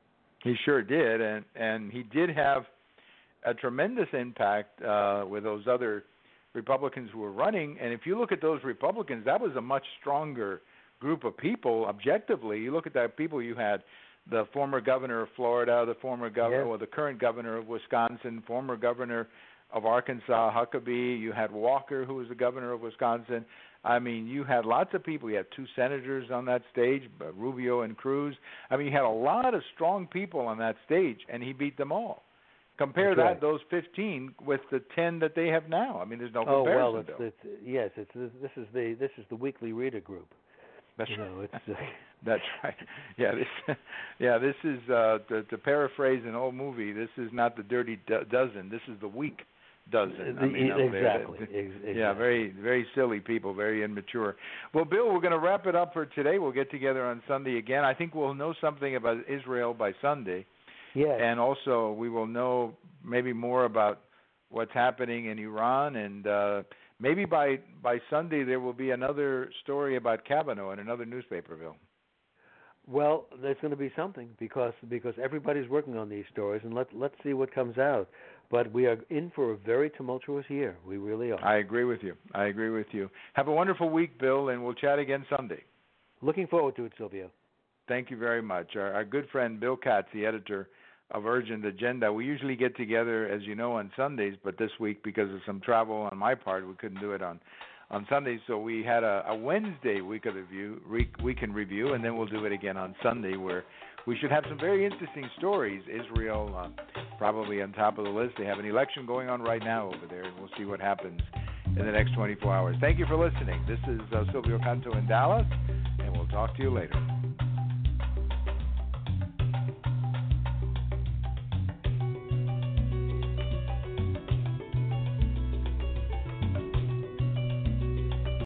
He sure did, and and he did have a tremendous impact uh, with those other Republicans who were running. And if you look at those Republicans, that was a much stronger group of people. Objectively, you look at that people you had. The former governor of Florida, the former governor, Yes. or the current governor of Wisconsin, former governor of Arkansas, Huckabee. You had Walker, who was the governor of Wisconsin. I mean, you had lots of people. You had two senators on that stage, Rubio and Cruz. I mean, you had a lot of strong people on that stage, and he beat them all. Compare That's that, right. those fifteen, with the ten that they have now. I mean, there's no Oh comparison. well, it's, Bill. it's yes, it's this is the this is the weekly reader group. That's You know, it's uh, That's right. Yeah, this, yeah, this is uh, to, to paraphrase an old movie. This is not the Dirty do- Dozen. This is the Weak Dozen. I mean, the, out there. exactly, ex- exactly. Yeah, very, very silly people, very immature. Well, Bill, we're going to wrap it up for today. We'll get together on Sunday again. I think we'll know something about Israel by Sunday, Yes. and also we will know maybe more about what's happening in Iran, and uh, maybe by by Sunday there will be another story about Kavanaugh in another newspaper, Bill. Well, there's going to be something because because everybody's working on these stories, and let let's see what comes out. But we are in for a very tumultuous year. We really are. I agree with you. I agree with you. Have a wonderful week, Bill, and we'll chat again Sunday. Looking forward to it, Silvio. Thank you very much. Our, our good friend Bill Katz, the editor of Urgent Agenda. We usually get together, as you know, on Sundays, but this week, because of some travel on my part, we couldn't do it on, on Sundays. So we had a, a Wednesday week of review, week in review, and then we'll do it again on Sunday, where we should have some very interesting stories. Israel uh, probably on top of the list. They have an election going on right now over there, and we'll see what happens in the next twenty-four hours. Thank you for listening. This is uh, Silvio Canto in Dallas, and we'll talk to you later.